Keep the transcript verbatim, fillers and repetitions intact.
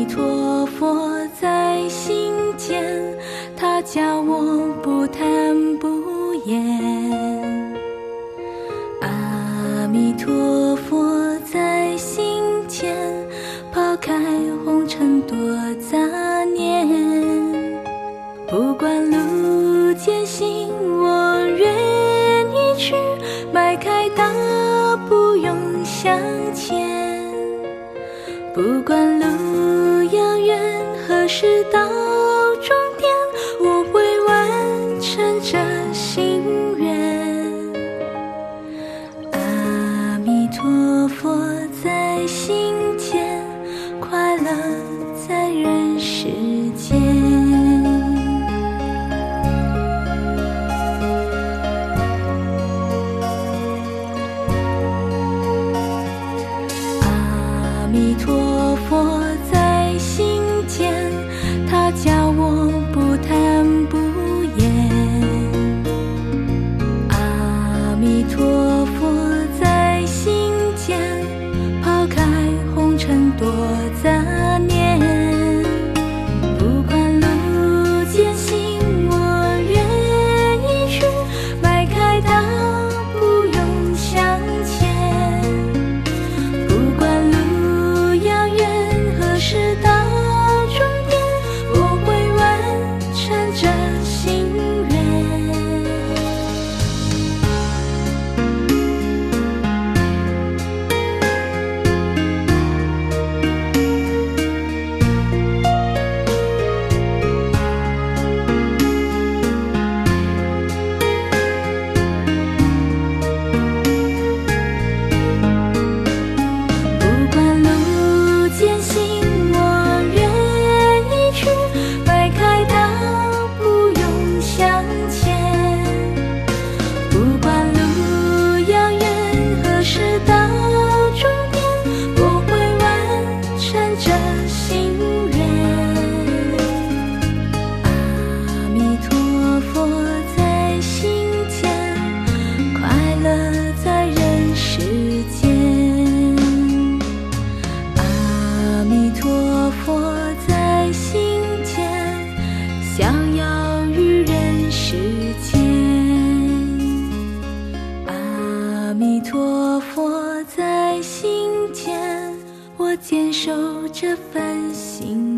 陀佛在心间，他教我不贪不言。阿弥陀佛在心间，抛开红尘多杂念。不管路艰辛，我愿意去，迈开大步勇向前。不管路遥远，何时到终点，我会完成这心愿。阿弥陀佛在心间，快乐在人世间。阿弥陀佛在心间，他教我不贪不言。阿弥陀佛在心间，抛开红尘多杂念。不管路艰辛，我愿意去，迈开大步勇向前。不管路遥远，何时到终点，我会完成这心愿。不管路艰辛，我愿意去，迈开大步勇向前。不管路遥远，何时到终点，我会完成这心愿。阿弥陀佛在心间，快乐在人世间。阿弥陀佛在心间，逍遥于人世间。阿弥陀佛在心间，我坚守这份心